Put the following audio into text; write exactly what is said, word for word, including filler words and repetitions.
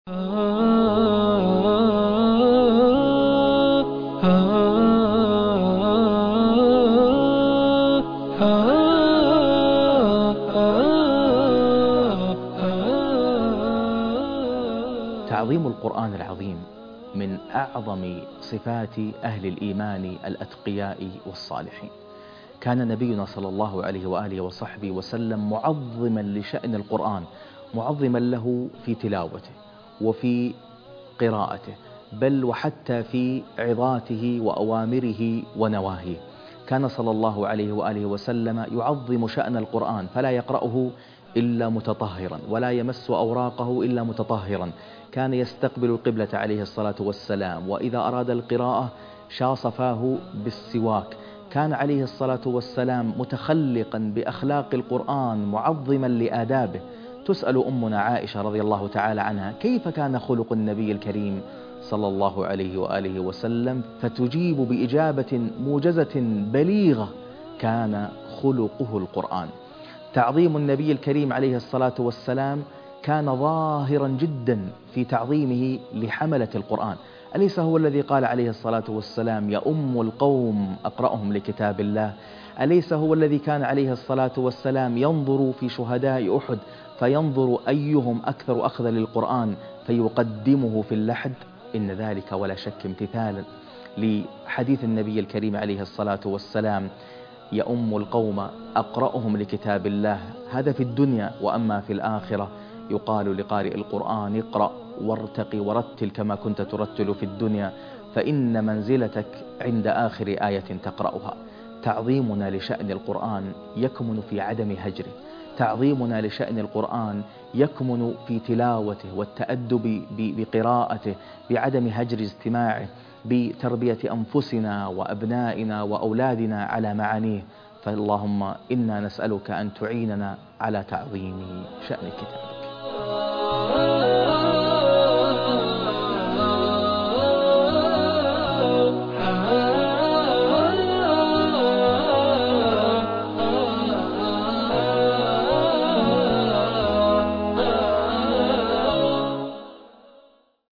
تعظيم القرآن العظيم من أعظم صفات أهل الإيمان الأتقياء والصالحين. كان نبينا صلى الله عليه وآله وصحبه وسلم معظما لشأن القرآن، معظما له في تلاوته وفي قراءته، بل وحتى في عظاته وأوامره ونواهيه. كان صلى الله عليه وآله وسلم يعظم شأن القرآن، فلا يقرأه إلا متطهرا، ولا يمس أوراقه إلا متطهرا. كان يستقبل القبلة عليه الصلاة والسلام، وإذا أراد القراءة شاص فاه بالسواك. كان عليه الصلاة والسلام متخلقا بأخلاق القرآن، معظما لآدابه. تسأل أمنا عائشة رضي الله تعالى عنها كيف كان خلق النبي الكريم صلى الله عليه وآله وسلم، فتجيب بإجابة موجزة بليغة: كان خلقه القرآن. تعظيم النبي الكريم عليه الصلاة والسلام كان ظاهرا جدا في تعظيمه لحملة القرآن. أليس هو الذي قال عليه الصلاة والسلام: يؤم القوم أقرأهم لكتاب الله؟ أليس هو الذي كان عليه الصلاة والسلام ينظر في شهداء أحد فينظر أيهم أكثر أخذا للقرآن فيقدمه في اللحد؟ إن ذلك ولا شك امتثالا لحديث النبي الكريم عليه الصلاة والسلام: يؤم القوم أقرأهم لكتاب الله. هذا في الدنيا، وأما في الآخرة يقال لقارئ القرآن: اقرأ وارتقي ورتل كما كنت ترتل في الدنيا، فإن منزلتك عند آخر آية تقرأها. تعظيمنا لشأن القرآن يكمن في عدم هجره، تعظيمنا لشأن القرآن يكمن في تلاوته والتأدب بقراءته، بعدم هجر استماعه، بتربية أنفسنا وأبنائنا وأولادنا على معانيه. فاللهم إنا نسألك أن تعيننا على تعظيم شأن الكتاب.